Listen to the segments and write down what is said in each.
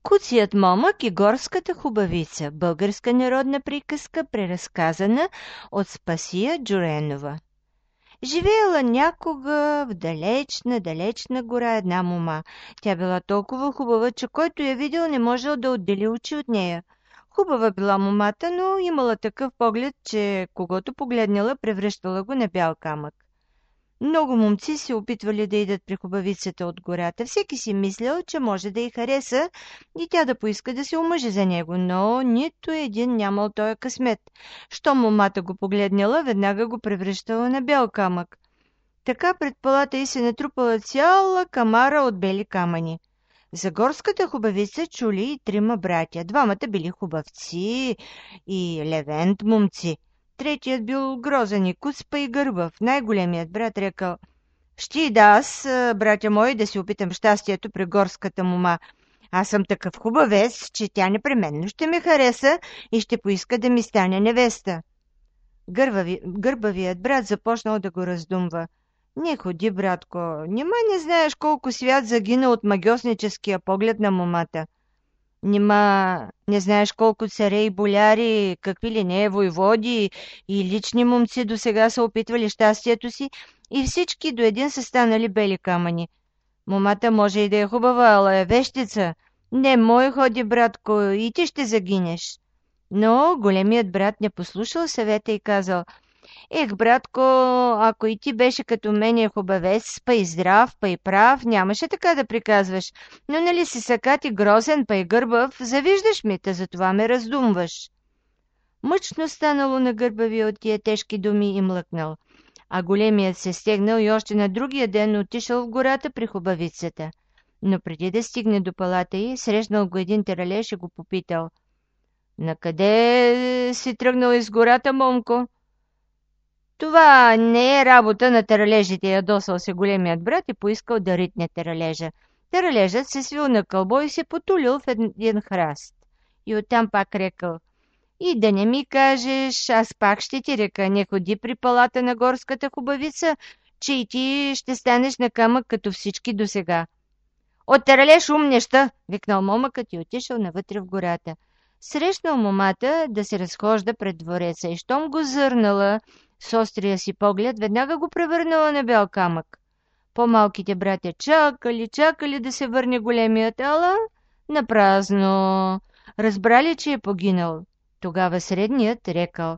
Куцият момък и горската хубавица. Българска народна приказка, преразказана от Спасия Джуренова. Живеела някога в далечна гора една мома. Тя била толкова хубава, че който я видел не можел да отдели очи от нея. Хубава била момата, но имала такъв поглед, че когото погледнала, превръщала го на бял камък. Много момци се опитвали да идат при хубавицата от гората. Всеки си мислял, че може да й хареса и тя да поиска да се омъжи за него, но нито един нямал тоя късмет. Що момата го погледнала, веднага го превръщала на бял камък. Така пред палата й се натрупала цяла камара от бели камъни. За горската хубавица чули и трима братя. Двамата били хубавци и левент момци. Третият бил грозен и куцпа и гърбав. Най-големият брат рекал: «Щи да аз, братя мои, да си опитам щастието при горската мома. Аз съм такъв хубавец, че тя непременно ще ме хареса и ще поиска да ми стане невеста». Гърбавият брат започнал да го раздумва. «Не ходи, братко, нима не знаеш колко свят загина от магьосническия поглед на момата. Нима не знаеш колко царе и боляри, какви ли не войводи и лични момци до сега са опитвали щастието си и всички до един са станали бели камъни. Момата може и да е хубава, ала е вещица. Не мой ходи, братко, и ти ще загинеш». Но големият брат не послушал съвета и казал: «Ех, братко, ако и ти беше като мене хубавец, па и здрав, па и прав, нямаше така да приказваш. Но нали си сакат и грозен, па и гърбав, завиждаш ми, та затова ме раздумваш». Мъчно станало на гърбави от тия тежки думи и млъкнал. А големият се стегнал и още на другия ден отишъл в гората при хубавицата. Но преди да стигне до палата й, срещнал го един тералеж и го попитал: «Накъде си тръгнал из гората, момко?» «Това не е работа на таралежите», ядосал се големият брат и поискал да ритне таралежа. Таралежът се свил на кълбо и се потулил в един храст. И оттам пак рекал: «И да не ми кажеш, аз пак ще ти река, не ходи при палата на горската хубавица, че и ти ще станеш на камък като всички досега». «От таралеж ум неща!» викнал момъкът и отишъл навътре в гората. Срещнал момата да се разхожда пред двореца и щом го зърнала с острия си поглед, веднага го превърнала на бял камък. По-малките братя чакали да се върне големият, ала напразно. Разбрали, че е погинал. Тогава средният рекал: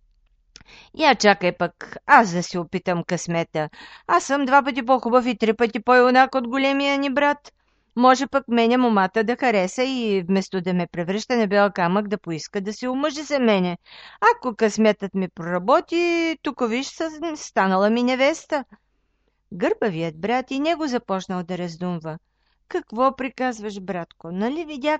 «Я чакай пък, аз да се опитам късмета. Аз съм 2 пъти по-хубав и 3 пъти по-юнак от големия ни брат. Може пък мене момата да хареса и вместо да ме превръща на бял камък да поиска да се омъжи за мене. Ако късметът ми проработи, тук виж станала ми невеста». Гърбавият брат и него започнал да раздумва. «Какво приказваш, братко? Нали видя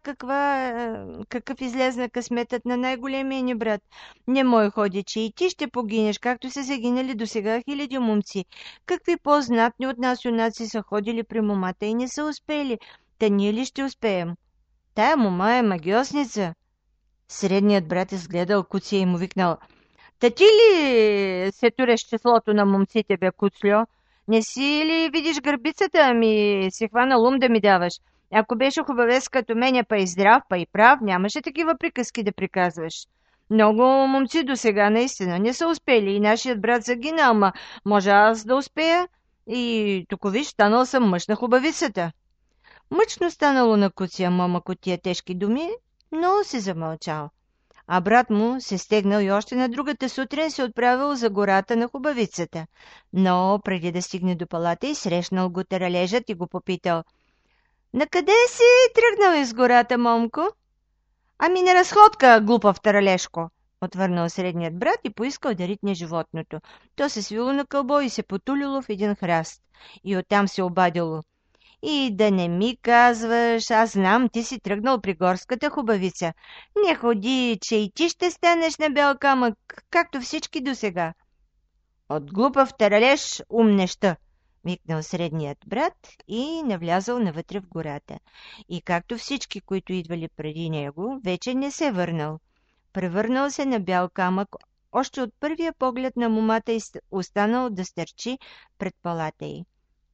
какъв излезна късметът на най-големия ни брат? Не мой ходи, че и ти ще погинеш, както са загинали досега хиляди момци. Какви по-знатни от нас юнаци са ходили при момата и не са успели. Та ние ли ще успеем? Тая мома е магиосница». Средният брат изгледал Куция и му викнал: «Та ти ли се туреш числото на момците, бе, Куцльо? Не си ли видиш гърбицата, ами си хванал ум да ми даваш? Ако беше хубавец като мене, па и здрав, па и прав, нямаше такива приказки да приказваш. Много момци до сега наистина не са успели и нашият брат загина, ама може аз да успея? И тук виж, станал съм мъж на хубавицата». Мъчно станало на Куция момък от тия тежки думи, но си замълчал. А брат му се стегнал и още на другата сутрин се отправил за гората на хубавицата. Но преди да стигне до палата и срещнал го таралежът и го попитал: «Накъде си тръгнал из гората, момко?» «Ами на разходка, глупав таралежко», отвърнал средният брат и поискал да ритне животното. То се свило на кълбо и се потулило в един храст. И оттам се обадило: «И да не ми казваш, аз знам, ти си тръгнал при горската хубавица. Не ходи, че и ти ще станеш на бял камък, както всички досега». «От глупав таралеж ум неща», викнал средният брат и навлязал навътре в гората. И както всички, които идвали преди него, вече не се върнал. Превърнал се на бял камък, още от първия поглед на момата останал да стърчи пред палата й.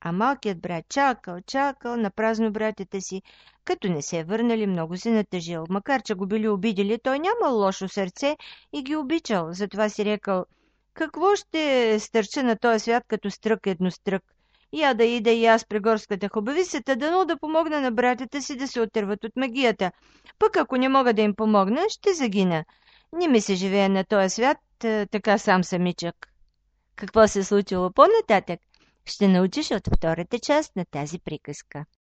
А малкият брат чакал на празно братята си. Като не се върнали, много се натъжил. Макар че го били обидели, той нямал лошо сърце и ги обичал. Затова си рекал: какво ще стърча на този свят като стрък еднострък? Я да ида и аз при горската хубавицата, дано да помогна на братята си да се отърват от магията. Пък ако не мога да им помогна, ще загина. Не ми се живее на този свят така сам самичък. Какво се случило по-нататък, ще научиш от втората част на тази приказка.